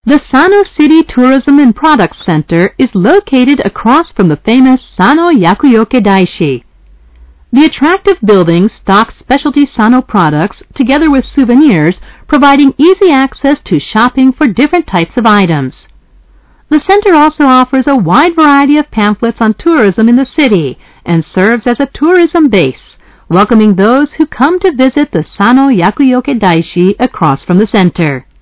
The Sano City Tourism and Products Center is located across from the famous Sano Yakuyoke Daishi. The attractive building stocks specialty Sano products together with souvenirs, providing easy access to shopping for different types of items. The center also offers a wide variety of pamphlets on tourism in the city and serves as a tourism base, welcoming those who come to visit the Sano Yakuyoke Daishi across from the center.